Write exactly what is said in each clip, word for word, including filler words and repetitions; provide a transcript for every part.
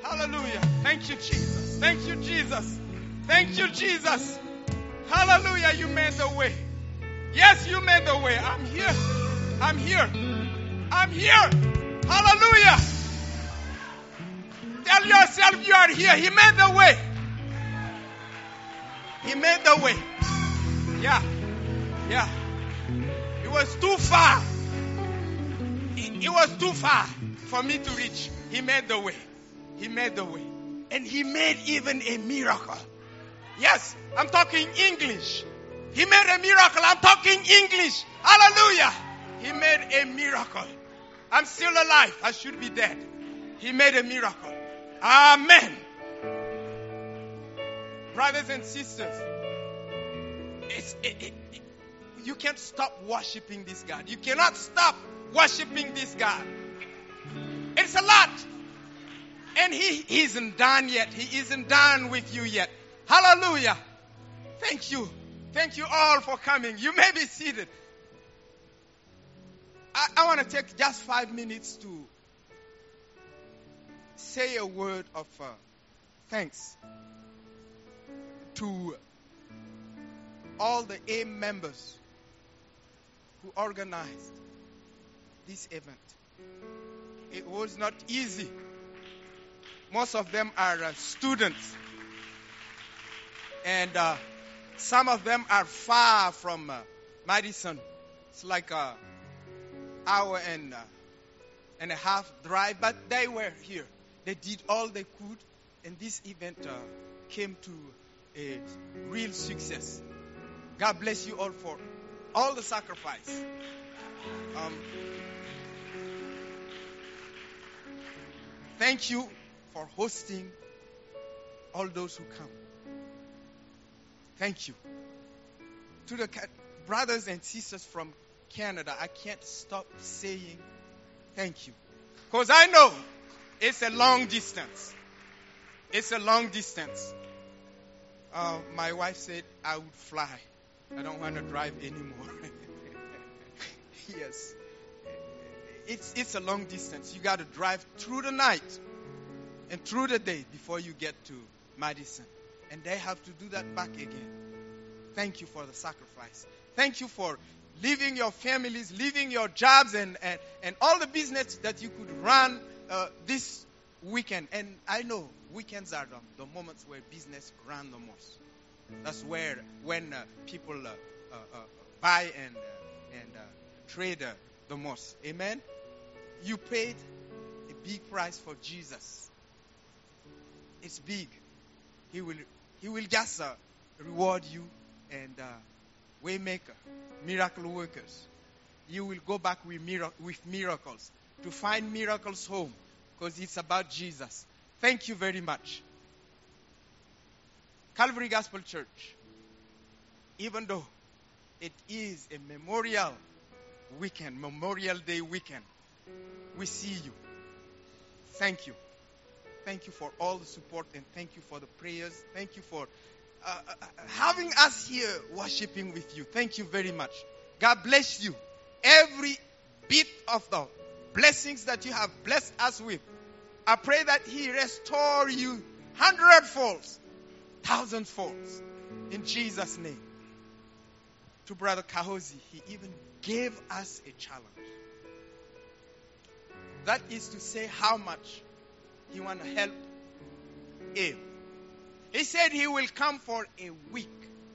Hallelujah. Thank you, Jesus. Thank you, Jesus. Thank you, Jesus. Hallelujah. You made the way. Yes, you made the way. I'm here. I'm here. I'm here. Hallelujah. Tell yourself you are here. He made the way. He made the way. Yeah. Yeah. It was too far. It, it was too far for me to reach. He made the way. He made the way. And he made even a miracle. Yes, I'm talking English. He made a miracle. I'm talking English. Hallelujah. He made a miracle. I'm still alive. I should be dead. He made a miracle. Amen. Brothers and sisters, it's, it, it, it, you can't stop worshiping this God. You cannot stop worshiping this God. It's a lot. And he isn't done yet. He isn't done with you yet. Hallelujah. Thank you. Thank you all for coming. You may be seated. I, I want to take just five minutes to say a word of uh, thanks to all the A I M members who organized this event. It was not easy. Most of them are uh, students. And uh, some of them are far from uh, Madison. It's like an hour and, uh, and a half drive. But they were here. They did all they could. And this event uh, came to a real success. God bless you all for all the sacrifice. Um, thank you for hosting all those who come. Thank you. To the ca- brothers and sisters from Canada, I can't stop saying thank you. Because I know it's a long distance. It's a long distance. Uh, my wife said I would fly. I don't want to drive anymore. Yes. It's, it's a long distance. You got to drive through the night and through the day before you get to Madison. And they have to do that back again. Thank you for the sacrifice. Thank you for leaving your families, leaving your jobs, and, and, and all the business that you could run uh, this weekend. And I know weekends are the, the moments where business run the most. That's where when uh, people uh, uh, uh, buy and uh, and uh, trade uh, the most. Amen. You paid a big price for Jesus. It's big. He will He will just uh, reward you and uh, waymaker, miracle workers. You will go back with, mirac- with miracles to find miracles home because it's about Jesus. Thank you very much. Calvary Gospel Church, even though it is a memorial weekend, Memorial Day weekend, we see you. Thank you. Thank you for all the support and thank you for the prayers. Thank you for uh, uh, having us here worshiping with you. Thank you very much. God bless you. Every bit of the blessings that you have blessed us with, I pray that He restore you hundredfold, thousandfold, in Jesus' name. To Brother Kahozi, he even gave us a challenge. That is to say how much he want to help him. He said he will come for a week.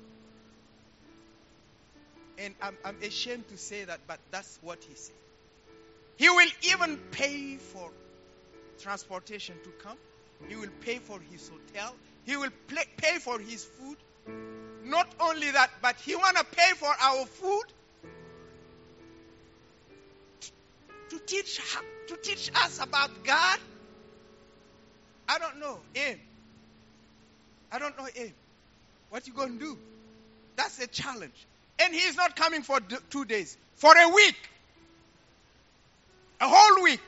And I'm, I'm ashamed to say that, but that's what he said. He will even pay for transportation to come. He will pay for his hotel. He will play, pay for his food. Not only that, but he want to pay for our food. To teach, to teach us about God. I don't know him. I don't know him. What you going to do? That's a challenge. And he's not coming for d- two days. For a week. A whole week.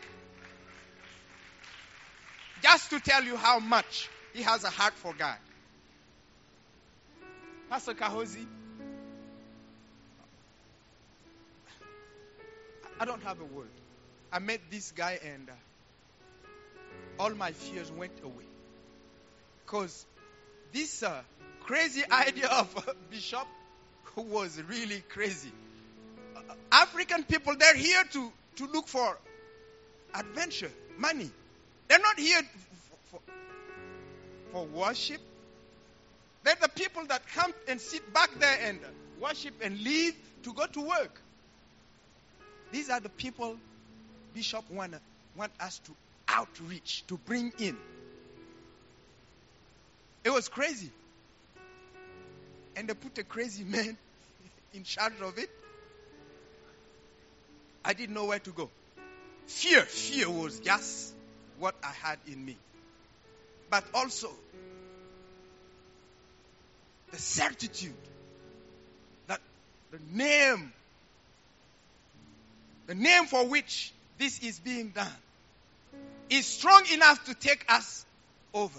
Just to tell you how much he has a heart for God. Pastor Kahozi, I don't have a word. I met this guy and uh, all my fears went away. Because this uh, crazy idea of a bishop was really crazy. Uh, African people, they're here to, to look for adventure, money. They're not here for, for, for worship. They're the people that come and sit back there and worship and leave to go to work. These are the people Bishop want, want us to outreach, to bring in. It was crazy. And they put a crazy man in charge of it. I didn't know where to go. Fear, fear was just what I had in me. But also, the certitude that the name, the name for which this is being done, is strong enough to take us over.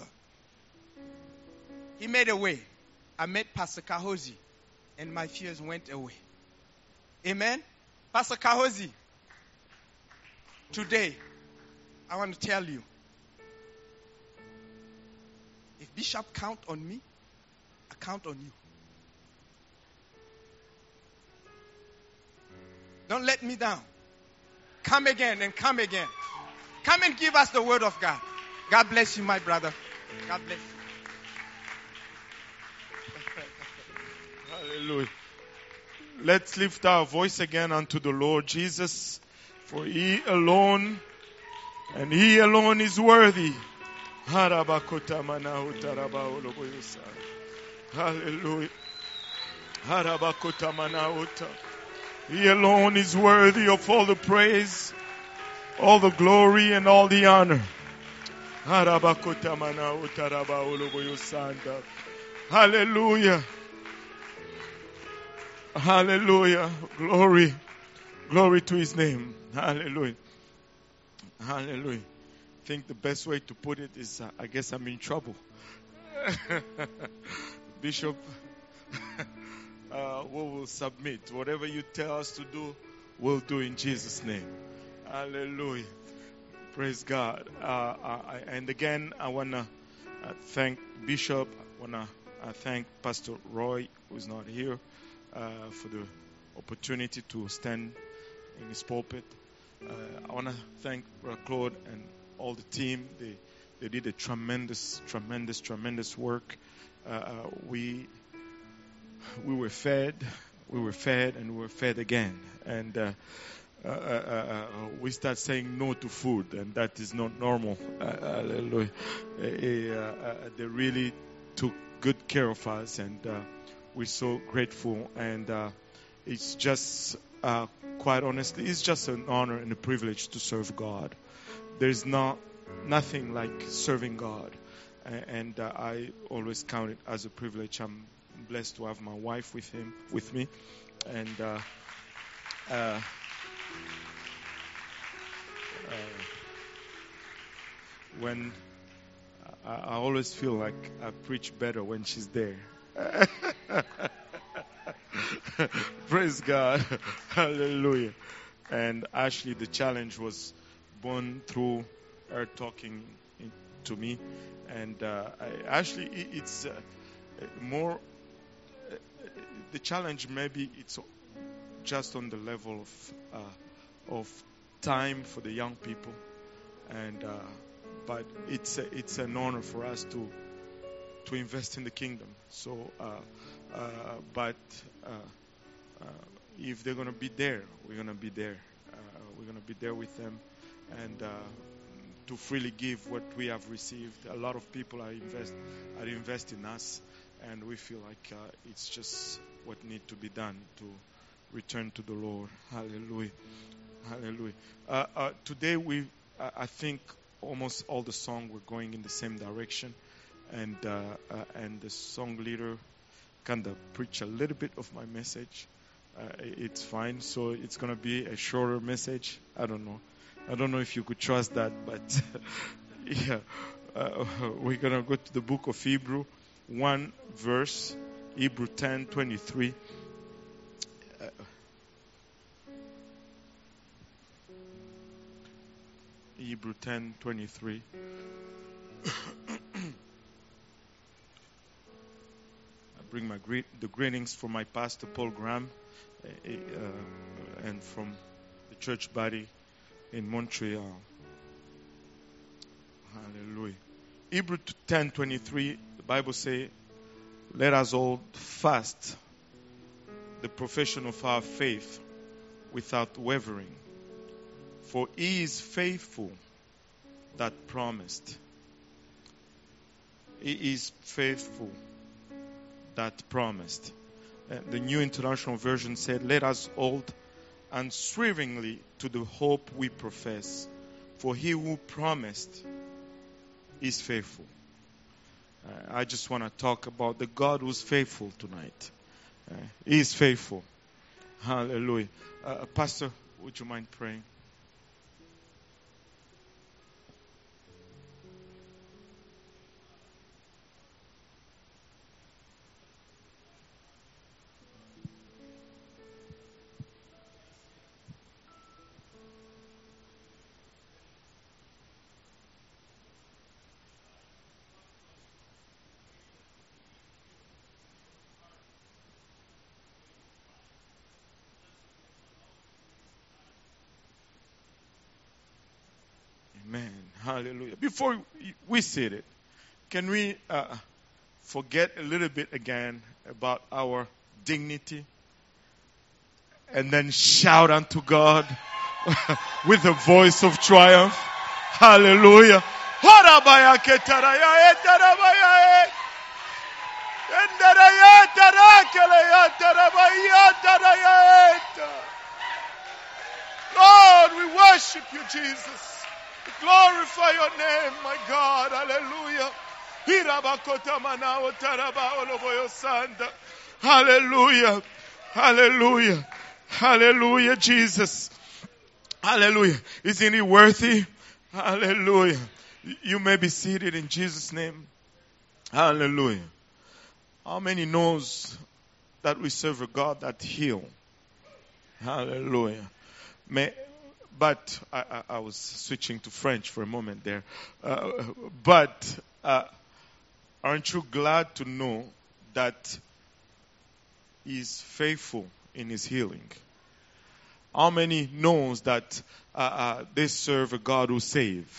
He made a way. I met Pastor Kahozi, and my fears went away. Amen? Pastor Kahozi, today, I want to tell you, if Bishop count on me, I count on you. Don't let me down. Come again and come again. Come and give us the word of God. God bless you, my brother. God bless you. Hallelujah. Let's lift our voice again unto the Lord Jesus, for He alone, and He alone is worthy. Hallelujah. He alone is worthy of all the praise, all the glory, and all the honor. Hallelujah. Hallelujah. Glory. Glory to His name. Hallelujah. Hallelujah. I think the best way to put it is, uh, I guess I'm in trouble. Bishop, uh, we will submit. Whatever you tell us to do, we'll do in Jesus' name. Hallelujah. Praise God. Uh, I, and again, I want to uh, thank Bishop. I want to uh, thank Pastor Roy, who's not here, uh, for the opportunity to stand in his pulpit. Uh, I want to thank Brother Claude and all the team. They they did a tremendous, tremendous, tremendous work. Uh, we we were fed, we were fed, and we were fed again. And uh, uh, uh, uh, we start saying no to food, and that is not normal. Uh, hallelujah. Uh, uh, they really took good care of us, and uh, we're so grateful. And uh, it's just, uh, quite honestly, it's just an honor and a privilege to serve God. There's not nothing like serving God, and uh, I always count it as a privilege. I'm blessed to have my wife with him, with me, and uh, uh, uh, when I, I always feel like I preach better when she's there. Praise God. Hallelujah. And actually the challenge was born through her talking in, to me. And uh, I, actually it, it's uh, more, uh, the challenge maybe it's just on the level of uh, of time for the young people. And uh, but it's a, it's an honor for us to to invest in the kingdom. So, uh, uh, but uh, uh, if they're gonna be there, we're gonna be there. Uh, we're gonna be there with them, and uh, to freely give what we have received. A lot of people are invest are invest in us, and we feel like uh, it's just what needs to be done to return to the Lord. Hallelujah, hallelujah. Uh, uh, today we, uh, I think, almost all the songs were going in the same direction. And uh, uh, and the song leader kind of preached a little bit of my message. Uh, it's fine. So it's going to be a shorter message. I don't know. I don't know if you could trust that, but yeah. Uh, we're going to go to the book of Hebrew, one verse, Hebrew ten twenty-three. Uh, Hebrew ten twenty-three. bring my greet, the greetings from my pastor Paul Graham uh, uh, and from the church body in Montreal. Hallelujah. Hebrews ten twenty-three, the Bible says, let us hold fast the profession of our faith without wavering, for he is faithful that promised. He is faithful that promised. Uh, the New International Version said, let us hold unswervingly to the hope we profess, for he who promised is faithful. Uh, I just want to talk about the God who's faithful tonight. Uh, he is faithful. Hallelujah. Uh, Pastor, would you mind praying? Amen. Hallelujah. Before we sit it, can we uh, forget a little bit again about our dignity and then shout unto God with a voice of triumph? Hallelujah. Lord, we worship you, Jesus. Glorify your name, my God. Hallelujah. Hallelujah. Hallelujah. Hallelujah, Jesus. Hallelujah. Isn't he worthy? Hallelujah. You may be seated in Jesus' name. Hallelujah. How many knows that we serve a God that heals? Hallelujah. May But I, I, I was switching to French for a moment there. Uh, but uh, aren't you glad to know that He's faithful in His healing? How many knows that uh, uh, they serve a God who saves?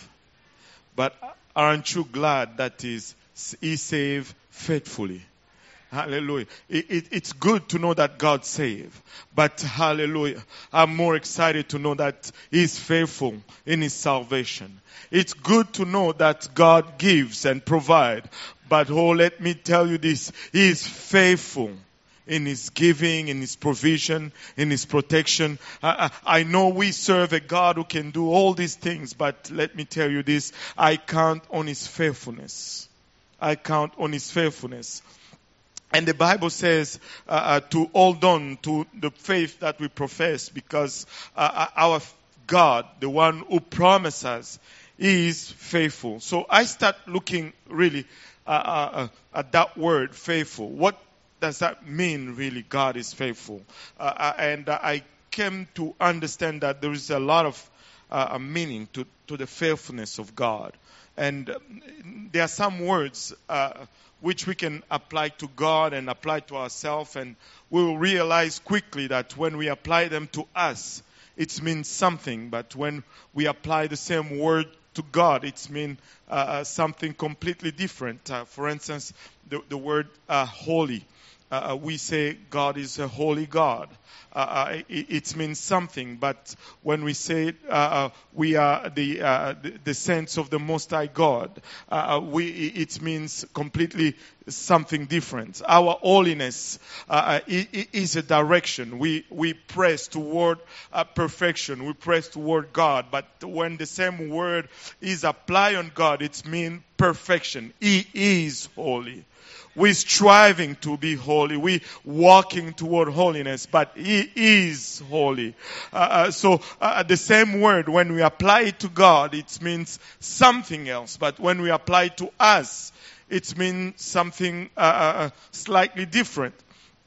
But aren't you glad that he's, He saves faithfully? Hallelujah. It, it, it's good to know that God saves. But hallelujah, I'm more excited to know that He's faithful in His salvation. It's good to know that God gives and provides. But oh, let me tell you this. He is faithful in His giving, in His provision, in His protection. I, I, I know we serve a God who can do all these things. But let me tell you this. I count on His faithfulness. I count on His faithfulness. And the Bible says uh, uh, to hold on to the faith that we profess, because uh, our God, the one who promises, is faithful. So I start looking really uh, uh, at that word, faithful. What does that mean, really? God is faithful. Uh, and I came to understand that there is a lot of uh, meaning to, to the faithfulness of God. And there are some words uh, which we can apply to God and apply to ourselves, and we will realize quickly that when we apply them to us, it means something. But when we apply the same word to God, it means uh, something completely different. Uh, for instance, the, the word uh, holy. Uh, we say God is a holy God. Uh, it, it means something, but when we say uh, we are the, uh, the the saints of the Most High God, uh, we it means completely something different. Our holiness uh, is a direction. We we press toward uh, perfection. We press toward God. But when the same word is applied on God, it means perfection. He is holy. We're striving to be holy. We're walking toward holiness, but He is holy. Uh, uh, so uh, the same word, when we apply it to God, it means something else. But when we apply it to us, it means something uh, uh, slightly different.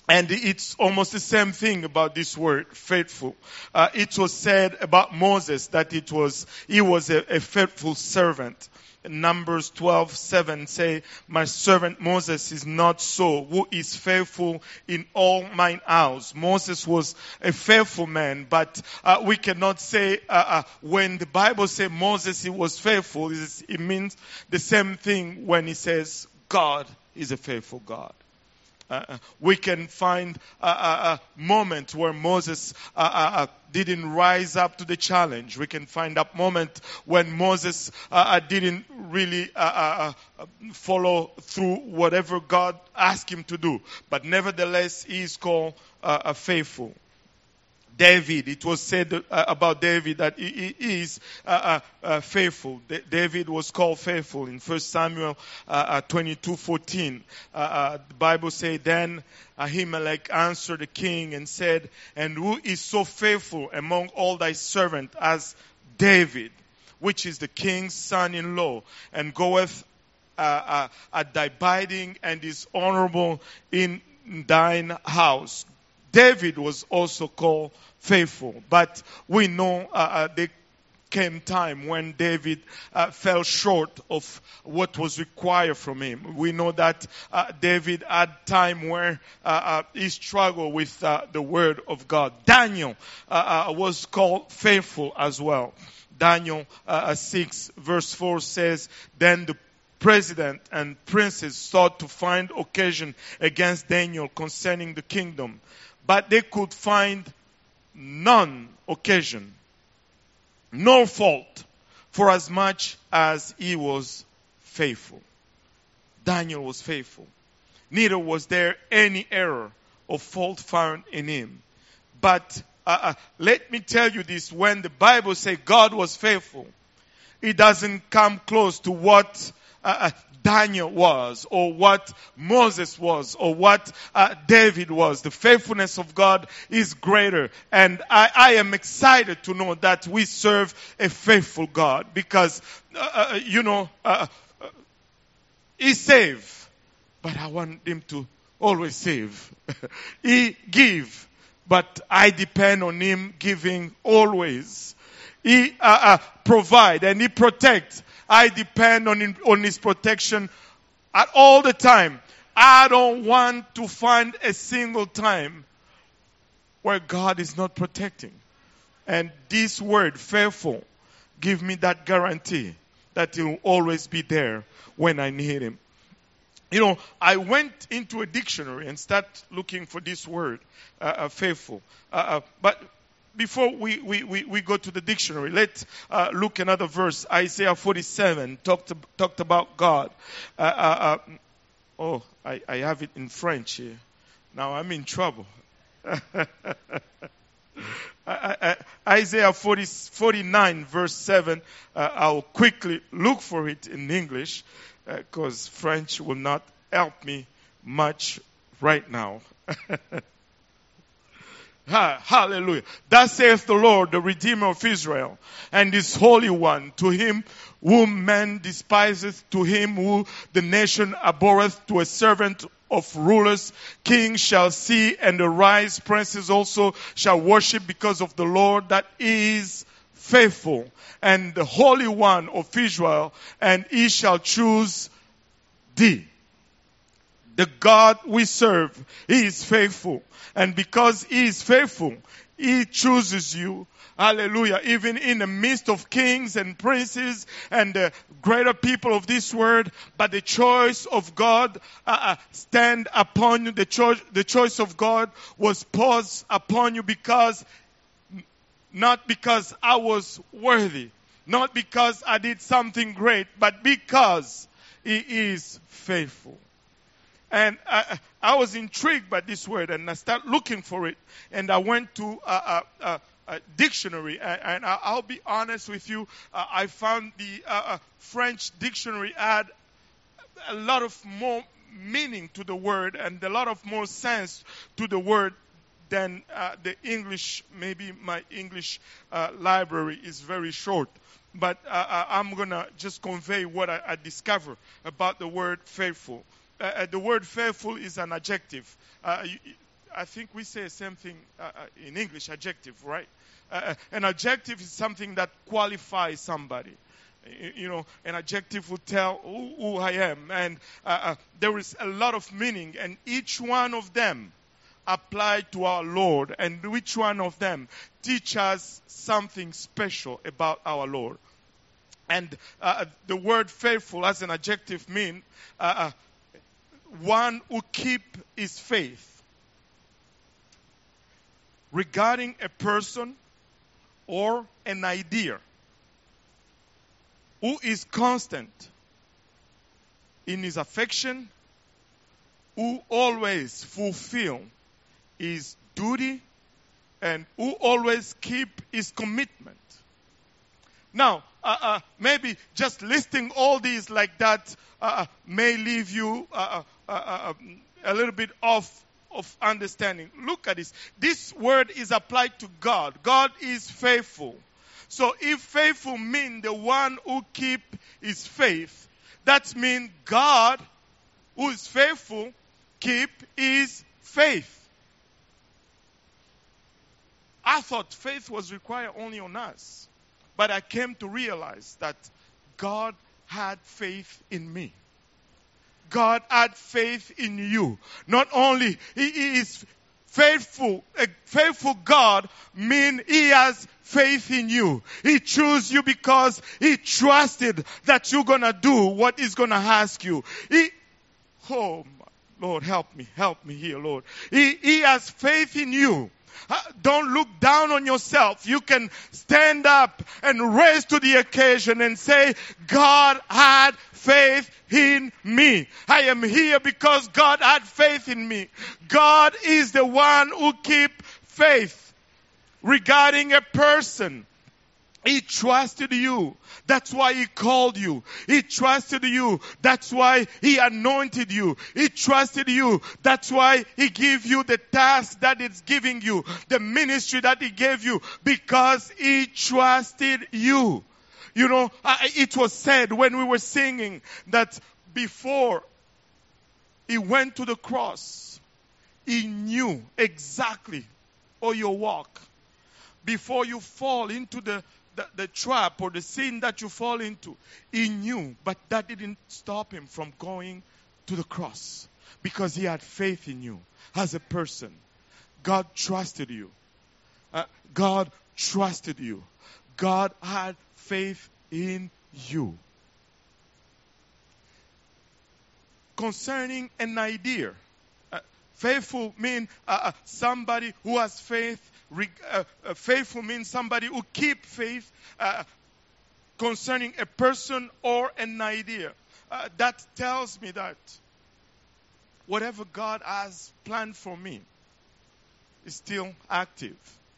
And it's almost the same thing about this word, faithful. Uh, it was said about Moses that it was, he was a, a faithful servant. Numbers twelve seven say, my servant Moses is not so, who is faithful in all mine house. Moses was a faithful man, but uh, we cannot say, uh, uh, when the Bible says Moses he was faithful, it means the same thing when he says God is a faithful God. Uh, we can find a, a, a moment where Moses uh, uh, didn't rise up to the challenge. We can find a moment when Moses uh, uh, didn't really uh, uh, uh, follow through whatever God asked him to do. But nevertheless, he is called uh, uh, faithful. David, it was said uh, about David that he, he is uh, uh, uh, faithful. D- David was called faithful in First Samuel uh, uh, twenty-two fourteen. Uh, uh, the Bible says, then Ahimelech answered the king and said, and who is so faithful among all thy servants as David, which is the king's son-in-law, and goeth uh, uh, at thy bidding and is honorable in thine house. David was also called faithful, but we know uh, uh, there came time when David uh, fell short of what was required from him. We know that uh, David had time where uh, uh, he struggled with uh, the word of God. Daniel uh, uh, was called faithful as well. Daniel uh, six verse four says, then the president and princes sought to find occasion against Daniel concerning the kingdom, but they could find none occasion, nor fault, for as much as he was faithful. Daniel was faithful. Neither was there any error or fault found in him. But uh, uh, let me tell you this, when the Bible says God was faithful, it doesn't come close to what uh, Daniel was, or what Moses was, or what uh, David was. The faithfulness of God is greater. And I, I am excited to know that we serve a faithful God, because, uh, uh, you know, uh, uh, He saves, but I want Him to always save. He give, but I depend on Him giving always. He uh, uh, provide and He protect. I depend on him, on His protection at all the time. I don't want to find a single time where God is not protecting. And this word, faithful, give me that guarantee that He will always be there when I need Him. You know, I went into a dictionary and started looking for this word, uh, uh, faithful. Uh, uh, but Before we, we, we, we go to the dictionary, let's uh, look another verse. Isaiah forty-seven talked, talked about God. Uh, uh, uh, oh, I, I have it in French here. Now I'm in trouble. I, I, Isaiah forty, forty-nine verse seven. Uh, I'll quickly look for it in English, because uh, French will not help me much right now. Ha, hallelujah. Thus saith the Lord, the Redeemer of Israel, and His Holy One, to him whom man despiseth, to him who the nation abhorreth, to a servant of rulers, kings shall see and arise, princes also shall worship, because of the Lord that is faithful, and the Holy One of Israel, and He shall choose thee. The God we serve, He is faithful. And because He is faithful, He chooses you. Hallelujah. Even in the midst of kings and princes and the greater people of this world, but the choice of God uh, stand upon you. The choice, the choice of God was paused upon you because, not because I was worthy, not because I did something great, but because He is faithful. And I, I was intrigued by this word, and I started looking for it. And I went to a, a, a, a dictionary, and, and I'll be honest with you, uh, I found the uh, French dictionary had a lot of more meaning to the word and a lot of more sense to the word than uh, the English. Maybe my English uh, library is very short. But uh, I'm going to just convey what I, I discovered about the word faithful. Uh, the word faithful is an adjective. Uh, I think we say the same thing uh, in English, adjective, right? Uh, an adjective is something that qualifies somebody. You know, an adjective will tell who, who I am. And uh, uh, there is a lot of meaning, and each one of them applied to our Lord, and each one of them teach us something special about our Lord. And uh, the word faithful as an adjective means uh, uh, one who keep his faith regarding a person or an idea, who is constant in his affection, who always fulfill his duty, and who always keep his commitment. Now, uh, uh, maybe just listing all these like that uh, may leave you uh, uh, uh, a little bit off of understanding. Look at this. This word is applied to God. God is faithful. So if faithful means the one who keep his faith, that means God, who is faithful, keep his faith. I thought faith was required only on us. But I came to realize that God had faith in me. God had faith in you. Not only He is faithful, a faithful God means He has faith in you. He chose you because He trusted that you're going to do what He's going to ask you. He, oh, Lord, help me, help me here, Lord. He, he has faith in you. Don't look down on yourself. You can stand up and raise to the occasion and say, God had faith in me. I am here because God had faith in me. God is the one who keeps faith regarding a person. He trusted you. That's why He called you. He trusted you. That's why He anointed you. He trusted you. That's why He gave you the task that it's giving you, the ministry that He gave you, because He trusted you. You know, it was said when we were singing that before He went to the cross, He knew exactly all your walk. Before you fall into the The, the trap or the sin that you fall into, He knew, but that didn't stop Him from going to the cross because He had faith in you as a person. God trusted you. Uh, God trusted you. God had faith in you. Concerning an idea, uh, faithful means uh, uh, somebody who has faith. Uh, uh, faithful means somebody who keep faith uh, concerning a person or an idea. Uh, that tells me that whatever God has planned for me is still active.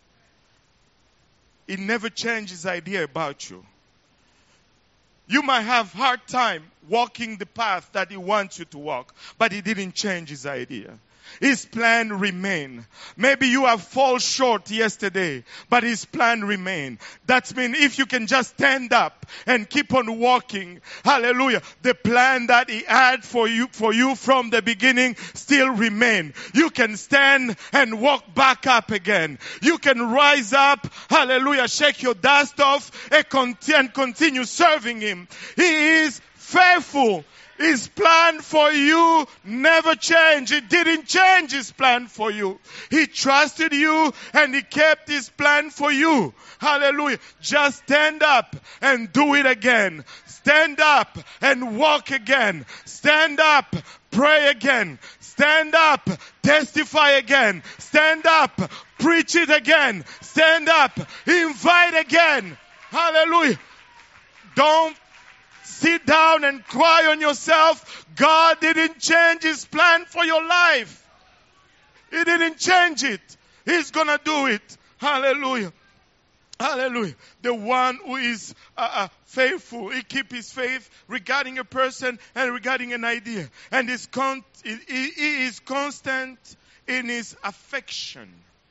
He never changes His idea about you. You might have a hard time walking the path that He wants you to walk, but He didn't change His idea. His plan remain. Maybe you have fall short yesterday, but His plan remain. That means if you can just stand up and keep on walking, hallelujah, the plan that He had for you, for you from the beginning still remain. You can stand and walk back up again. You can rise up, hallelujah, shake your dust off and continue serving Him. He is faithful. His plan for you never changed. He didn't change His plan for you. He trusted you and He kept His plan for you. Hallelujah. Just stand up and do it again. Stand up and walk again. Stand up, pray again. Stand up, testify again. Stand up, preach it again. Stand up, invite again. Hallelujah. Don't sit down and cry on yourself. God didn't change His plan for your life. He didn't change it. He's going to do it. Hallelujah. Hallelujah. The one who is uh, uh, faithful, He keeps His faith regarding a person and regarding an idea. And is con- he, he is constant in His affection.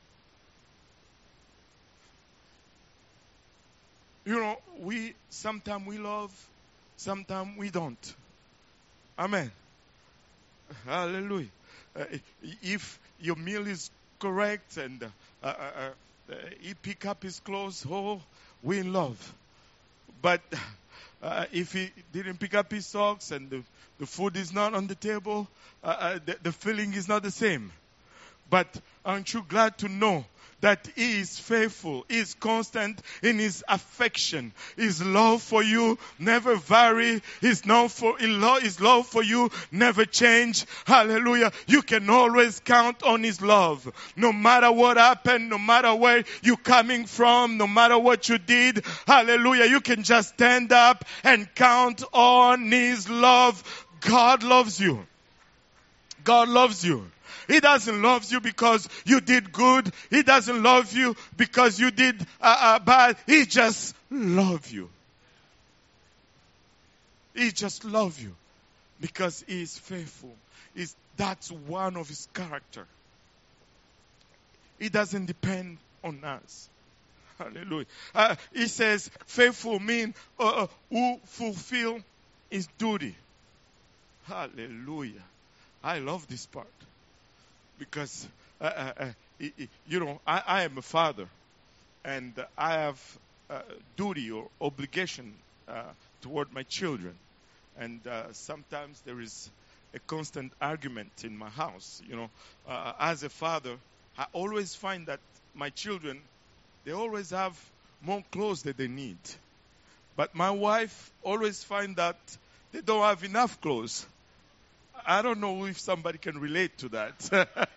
You know, we sometimes we love, sometimes we don't. Amen. Hallelujah. uh, if your meal is correct and uh, uh, uh, he pick up his clothes, oh, we're in love. But uh, if he didn't pick up his socks and the, the food is not on the table, uh, uh, the, the feeling is not the same. But aren't you glad to know that He is faithful, He is constant in His affection. His love for you never vary. His love for, His love for you never change. Hallelujah. You can always count on His love. No matter what happened, no matter where you're coming from, no matter what you did. Hallelujah. You can just stand up and count on His love. God loves you. God loves you. He doesn't love you because you did good. He doesn't love you because you did uh, uh, bad. He just loves you. He just loves you because He is faithful. He's, that's one of His character. He doesn't depend on us. Hallelujah. Uh, he says faithful means uh, uh, who fulfill His duty. Hallelujah. I love this part. Because, uh, uh, uh, you know, I, I am a father, and I have uh, duty or obligation uh, toward my children. And uh, sometimes there is a constant argument in my house. You know, uh, as a father, I always find that my children, they always have more clothes than they need. But my wife always finds that they don't have enough clothes. I don't know if somebody can relate to that.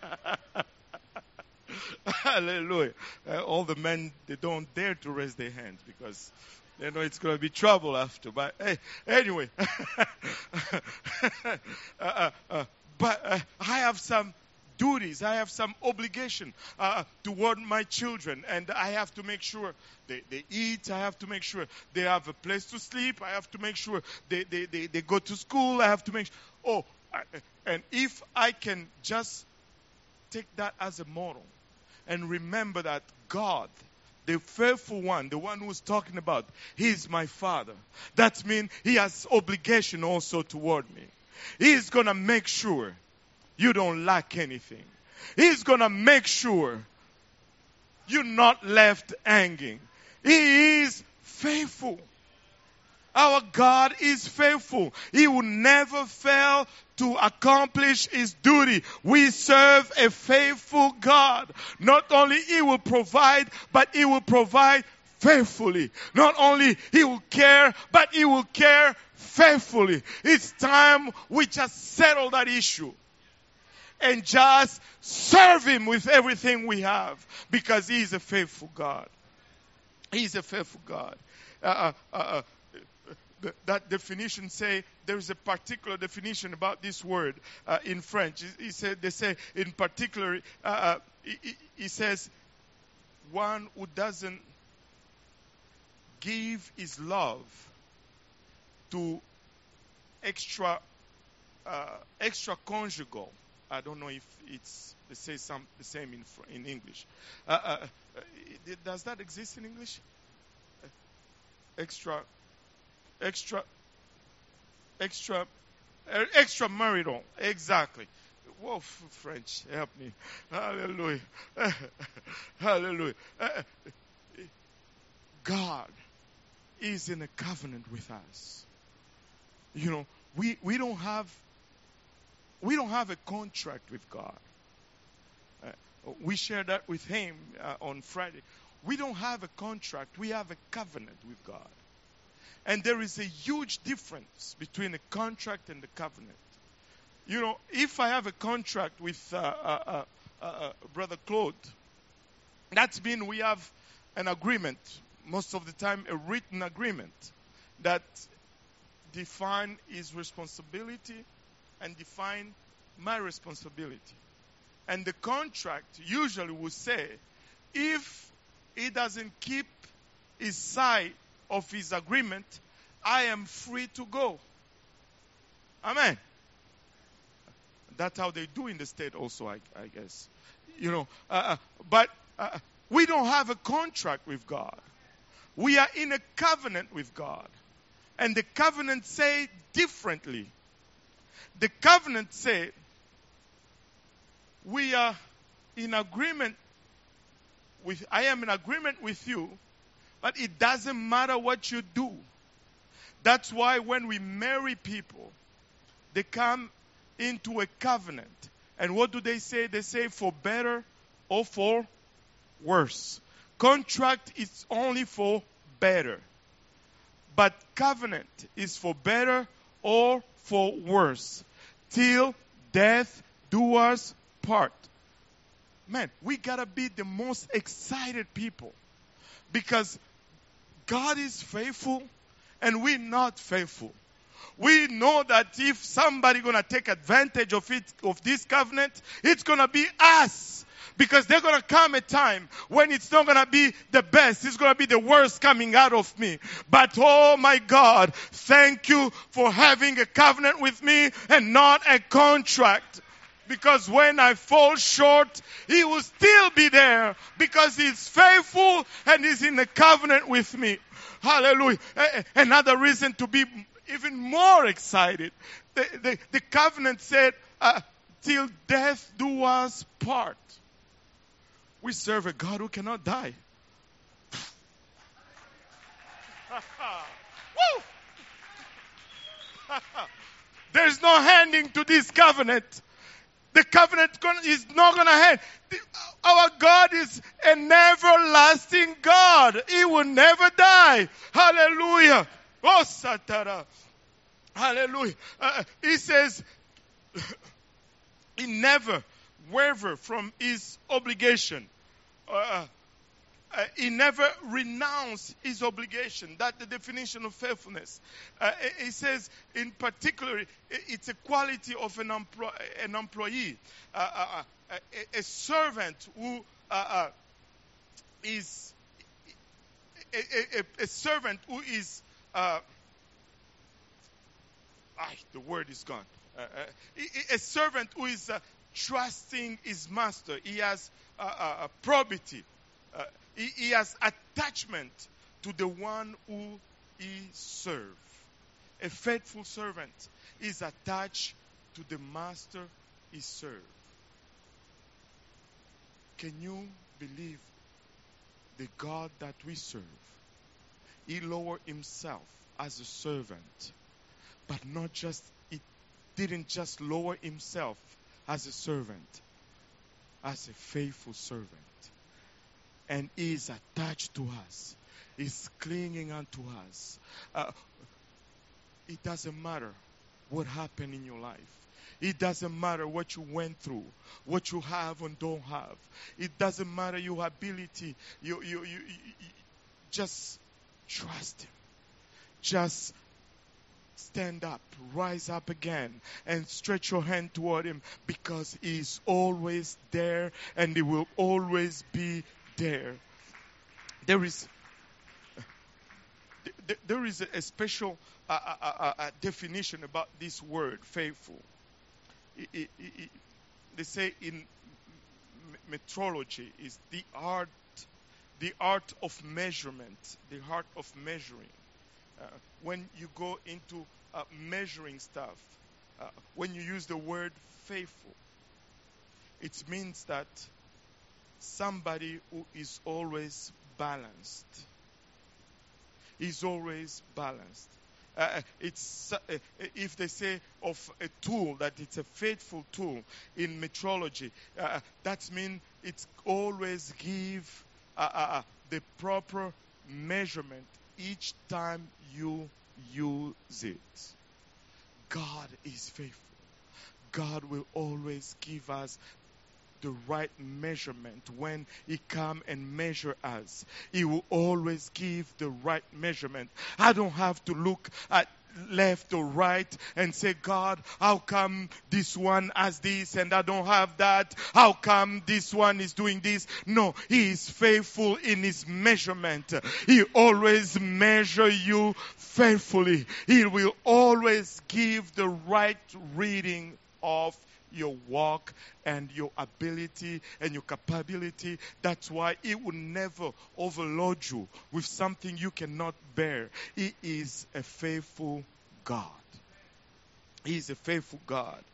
Hallelujah. Uh, all the men, they don't dare to raise their hands because they know it's going to be trouble after. But hey, anyway. uh, uh, uh, but uh, I have some duties. I have some obligation uh, toward my children. And I have to make sure they, they eat. I have to make sure they have a place to sleep. I have to make sure they, they, they, they go to school. I have to make sure. Oh, and if I can just take that as a model and remember that God, the faithful one, the one who's talking about, He is my Father. That means He has obligation also toward me. He's going to make sure you don't lack anything. He's going to make sure you're not left hanging. He is faithful. Our God is faithful. He will never fail to accomplish His duty. We serve a faithful God. Not only He will provide, but He will provide faithfully. Not only He will care, but He will care faithfully. It's time we just settle that issue and just serve Him with everything we have, because He is a faithful God. He is a faithful God. Uh, uh, uh, That definition say there is a particular definition about this word uh, in French. He, he said they say in particular. Uh, he, he says one who doesn't give his love to extra uh, extra conjugal. I don't know if it's they say some the same in in English. Uh, uh, does that exist in English? Extra. Extra, extra, uh, extramarital. Exactly. Whoa, French, help me. Hallelujah. Hallelujah. Uh, God is in a covenant with us. You know, we, we don't have we don't have a contract with God. Uh, we shared that with him uh, on Friday. We don't have a contract. We have a covenant with God. And there is a huge difference between a contract and a covenant. You know, if I have a contract with uh, uh, uh, uh, Brother Claude, that means we have an agreement, most of the time a written agreement, that define his responsibility and define my responsibility. And the contract usually will say, if he doesn't keep his side of his agreement, I am free to go. Amen. That's how they do in the state also, I, I guess. You know, uh, but uh, we don't have a contract with God. We are in a covenant with God. And the covenant say differently. The covenant say, we are in agreement with, I am in agreement with you, but it doesn't matter what you do. That's why when we marry people, they come into a covenant. And what do they say? They say for better or for worse. Contract is only for better. But covenant is for better or for worse. Till death do us part. Man, we gotta be the most excited people. Because God is faithful and we're not faithful. We know that if somebody gonna take advantage of it, of this covenant, it's gonna be us. Because there's gonna come a time when it's not gonna be the best, it's gonna be the worst coming out of me. But oh my God, thank you for having a covenant with me and not a contract. Because when I fall short, He will still be there because He's faithful and He's in a covenant with me. Hallelujah. Another reason to be even more excited. The, the, the covenant said, uh, till death do us part. We serve a God who cannot die. Woo! There's no handing to this covenant. The covenant is not going to end. Our God is an everlasting God. He will never die. Hallelujah. Oh, Satara. Hallelujah. Uh, he says, he never waver from his obligation. Uh, uh, he never renounced his obligation. That's the definition of faithfulness. Uh, he says, in particular, it's a quality of an, employ- an employee, uh, uh, a, a servant who uh, uh, is a, a, a servant who is. Uh, ah, the word is gone. Uh, uh, a servant who is uh, trusting his master. He has uh, uh, probity. Uh, he, he has attachment to the one who he serves. A faithful servant is attached to the master he serves. Can you believe the God that we serve? He lowered himself as a servant, but not just, he didn't just lower himself as a servant, as a faithful servant. And he is attached to us. He's clinging unto us. Uh, it doesn't matter what happened in your life. It doesn't matter what you went through, what you have and don't have. It doesn't matter your ability. You, you, you, you, you just trust Him. Just stand up, rise up again, and stretch your hand toward Him, because He is always there and He will always be there. There is, there is a special uh, uh, uh, definition about this word, faithful. It, it, it, they say in metrology is the art, the art of measurement, the art of measuring. Uh, when you go into uh, measuring stuff, uh, when you use the word faithful, it means that somebody who is always balanced. Is always balanced. Uh, it's uh, if they say of a tool that it's a faithful tool in metrology, uh, that means it's always give uh, uh, the proper measurement each time you use it. God is faithful. God will always give us the right measurement when He come and measure us. He will always give the right measurement. I don't have to look at left or right and say, God, how come this one has this and I don't have that? How come this one is doing this? No, He is faithful in His measurement. He always measure you faithfully. He will always give the right reading of your walk and your ability and your capability. That's why He will never overload you with something you cannot bear. He is a faithful God. He is a faithful God.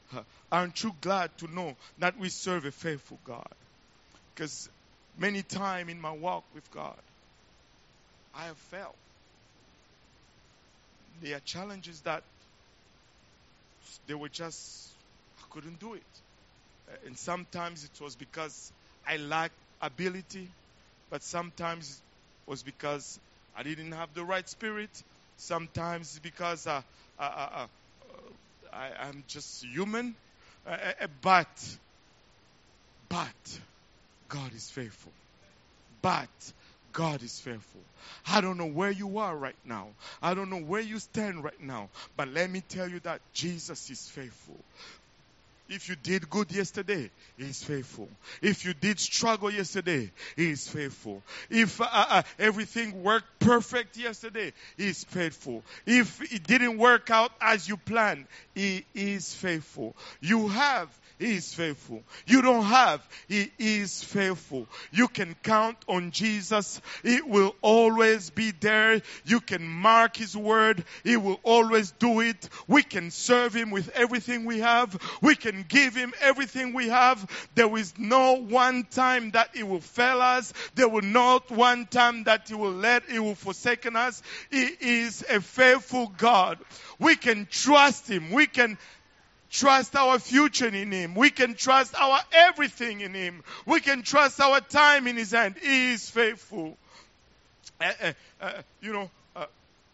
Uh, aren't you glad to know that we serve a faithful God? Because many times in my walk with God, I have failed. There are challenges that they were just, I couldn't do it. Uh, And sometimes it was because I lacked ability, but sometimes it was because I didn't have the right spirit. Sometimes it's because uh, uh, uh, uh, I, I'm just human. Uh, uh, but, but, God is faithful. But, God is faithful. I don't know where you are right now. I don't know where you stand right now. But let me tell you that Jesus is faithful. If you did good yesterday, He is faithful. If you did struggle yesterday, He is faithful. If uh, uh, everything worked perfect yesterday, He is faithful. If it didn't work out as you planned, He is faithful. You have, He is faithful. You don't have, He is faithful. You can count on Jesus. It will always be there. You can mark His word. He will always do it. We can serve Him with everything we have. We can give Him everything we have. There is no one time that He will fail us. There will not one time that He will let, He will forsake us. He is a faithful God. We can trust Him. We can trust our future in Him. We can trust our everything in Him. We can trust our time in His hand. He is faithful. Uh, uh, uh, you know, uh,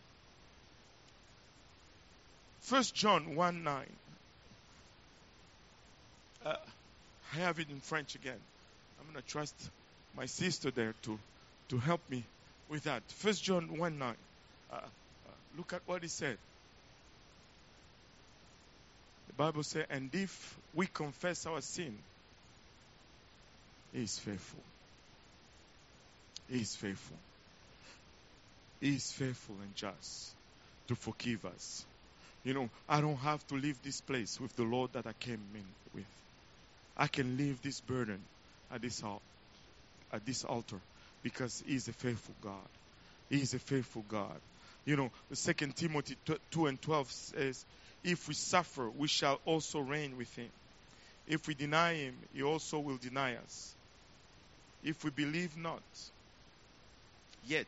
First John one nine. Uh, I have it in French again. I'm going to trust my sister there to, to help me with that. First John one nine. Uh, uh, look at what he said. The Bible says, and if we confess our sin, He is faithful. He is faithful. He is faithful and just to forgive us. You know, I don't have to leave this place with the Lord that I came in with. I can leave this burden at this, al- at this altar because He is a faithful God. He is a faithful God. You know, Second Timothy two and twelve says, if we suffer, we shall also reign with Him. If we deny Him, He also will deny us. If we believe not, yet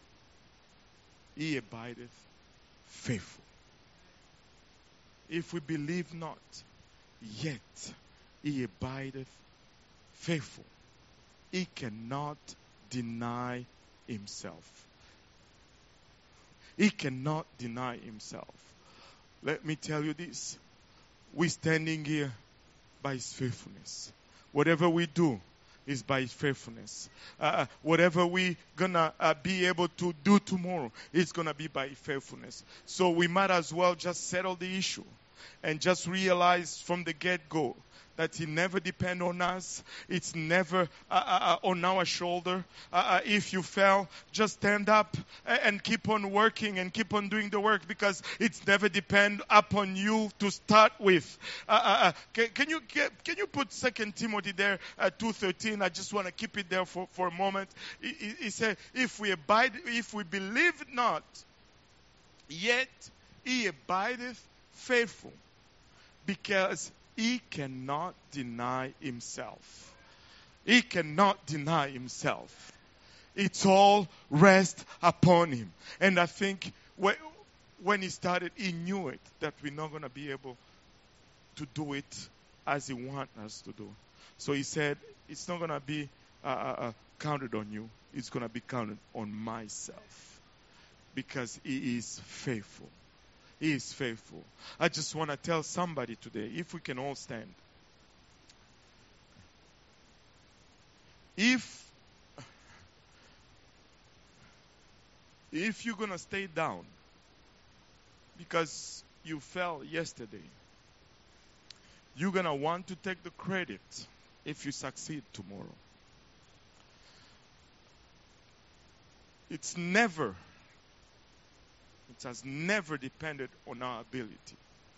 He abideth faithful. If we believe not, yet He abideth faithful. He cannot deny Himself. He cannot deny Himself. Let me tell you this. We're standing here by His faithfulness. Whatever we do is by His faithfulness. Uh, whatever we're going to uh, be able to do tomorrow, it's going to be by His faithfulness. So we might as well just settle the issue and just realize from the get-go that He never depends on us. It's never uh, uh, on our shoulder. Uh, uh, if you fail, just stand up and keep on working and keep on doing the work because it's never depend upon you to start with. Uh, uh, uh, can, can you get, can you put Second Timothy there at two thirteen? I just want to keep it there for, for a moment. He, he, he said, if we abide, if we believe not, yet He abideth faithful, because He cannot deny Himself. He cannot deny Himself. It's all rest upon Him. And I think when He started, He knew it, that we're not going to be able to do it as He wants us to do. So He said, it's not going to be uh, uh, counted on you. It's going to be counted on myself. Because He is faithful. He is faithful. I just want to tell somebody today, if we can all stand. If, if you're going to stay down because you fell yesterday, you're going to want to take the credit if you succeed tomorrow. It's never It has never depended on our ability.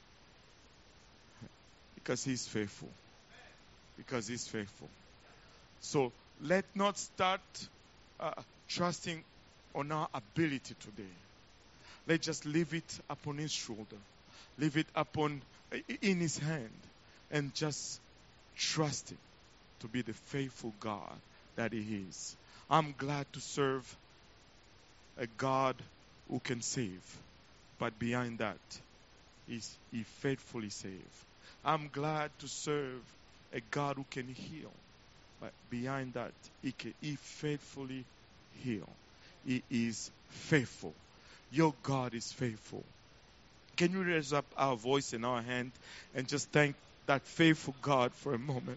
Because He's faithful. Because He's faithful. So let not start uh, trusting on our ability today. Let's just leave it upon His shoulder. Leave it upon in His hand. and just trust Him to be the faithful God that He is. I'm glad to serve a God who can save, but behind that, is He faithfully saves. I'm glad to serve a God who can heal, but behind that, He, can, he faithfully heal. He is faithful. Your God is faithful. Can we raise up our voice in our hand and just thank that faithful God for a moment?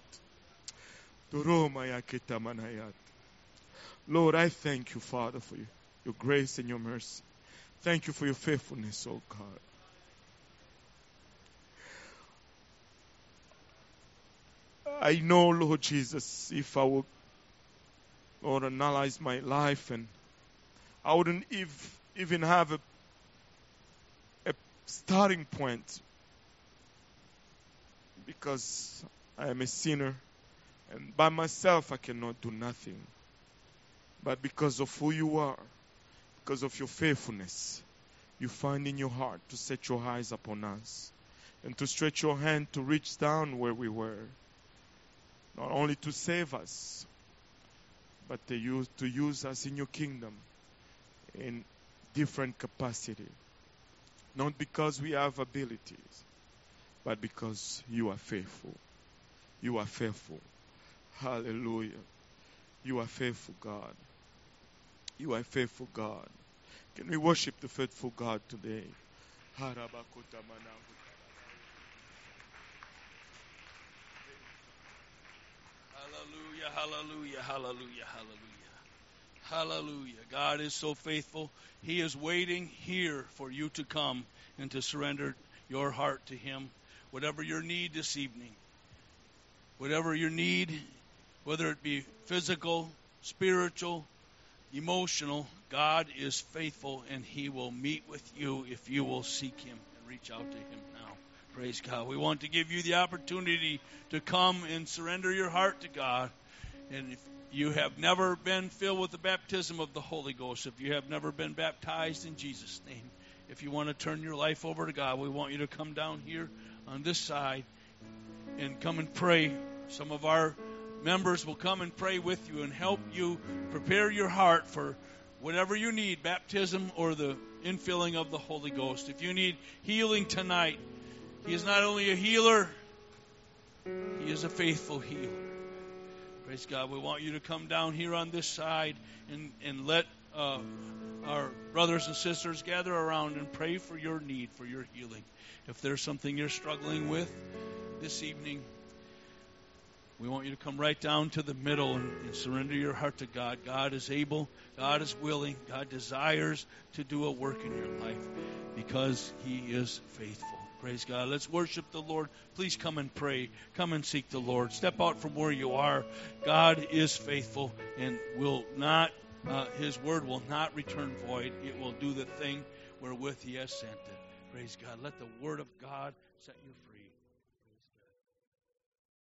Lord, I thank you, Father, for your, your grace and your mercy. Thank you for your faithfulness, oh God. I know, Lord Jesus, if I would, Lord, analyze my life, and I wouldn't if, even have a, a starting point, because I am a sinner, and by myself I cannot do nothing. But because of who you are, because of your faithfulness, you find in your heart to set your eyes upon us and to stretch your hand to reach down where we were. Not only to save us, but to use, to use us in your kingdom in different capacity. Not because we have abilities, but because you are faithful. You are faithful. Hallelujah. You are faithful, God. You are faithful, God. Can we worship the faithful God today? Hallelujah, hallelujah, hallelujah, hallelujah. Hallelujah. God is so faithful. He is waiting here for you to come and to surrender your heart to Him. Whatever your need this evening, whatever your need, whether it be physical, spiritual, emotional, God is faithful, and He will meet with you if you will seek Him and reach out to Him now. Praise God. We want to give you the opportunity to come and surrender your heart to God. And if you have never been filled with the baptism of the Holy Ghost, if you have never been baptized in Jesus' name, if you want to turn your life over to God, we want you to come down here on this side and come and pray. Some of our members will come and pray with you and help you prepare your heart for whatever you need, baptism or the infilling of the Holy Ghost. If you need healing tonight, He is not only a healer, He is a faithful healer. Praise God. We want you to come down here on this side and, and let uh, our brothers and sisters gather around and pray for your need, for your healing. If there's something you're struggling with this evening, we want you to come right down to the middle and, and surrender your heart to God. God is able. God is willing. God desires to do a work in your life because He is faithful. Praise God. Let's worship the Lord. Please come and pray. Come and seek the Lord. Step out from where you are. God is faithful and will not, uh, His word will not return void. It will do the thing wherewith He has sent it. Praise God. Let the word of God set you free.